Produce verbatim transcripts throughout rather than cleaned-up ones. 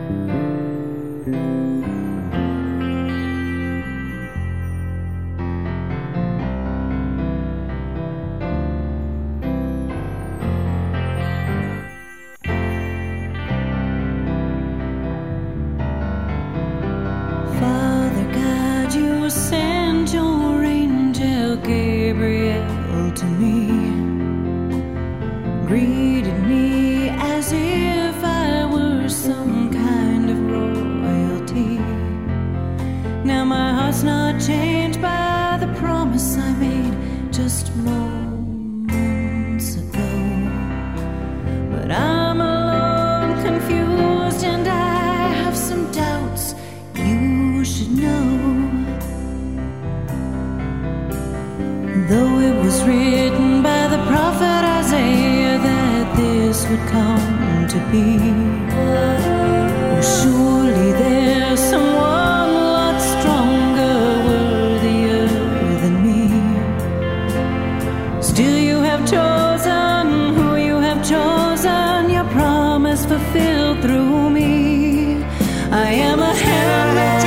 Sent your angel Gabriel to me, greeted me as if I were some kind of royalty. Now my heart's not changed by the promise I made just moments ago, but I'm alone, confused, and I have some doubts you should know. Though it was written by the prophet Isaiah that this would come to be, oh, surely there's someone a lot stronger, worthier than me. Still you have chosen who you have chosen, your promise fulfilled through me. I am a handmaid.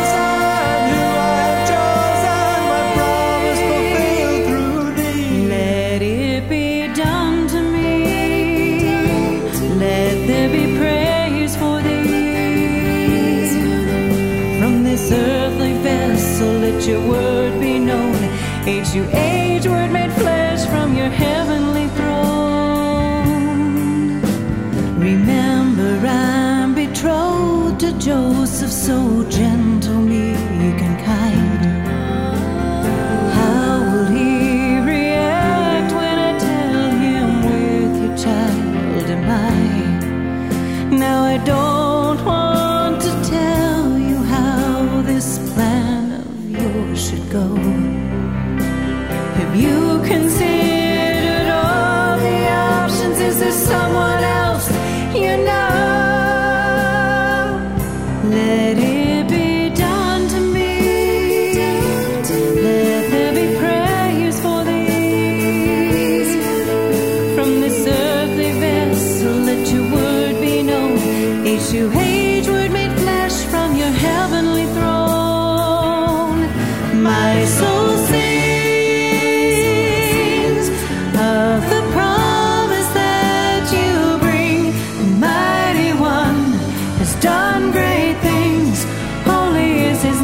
Let your word be known. Age to age, word made flesh from your heavenly throne. Remember, I'm betrothed to Joseph, so gentle, meek, and kind. How will he react when I tell him with your child am I? Now I don't want to tell you how this plan should go. Have you considered all the options? Is there someone else you know? Let it be done to me. Let there be praise for these. From this earthly vessel, let your word be known. Age to age, word made flesh from your heavenly throne. My soul sings of the promise that you bring. The mighty one has done great things. Holy is his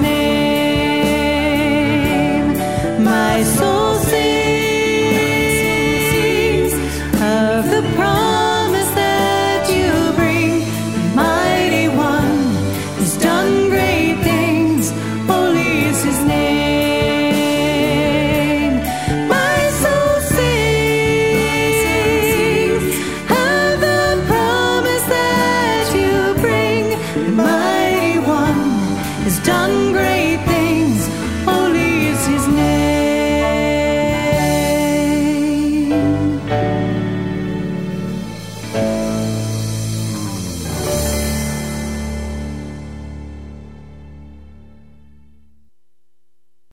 name. My soul sings of the promise that you bring. The mighty one has done great things. Holy is his name. Done great things.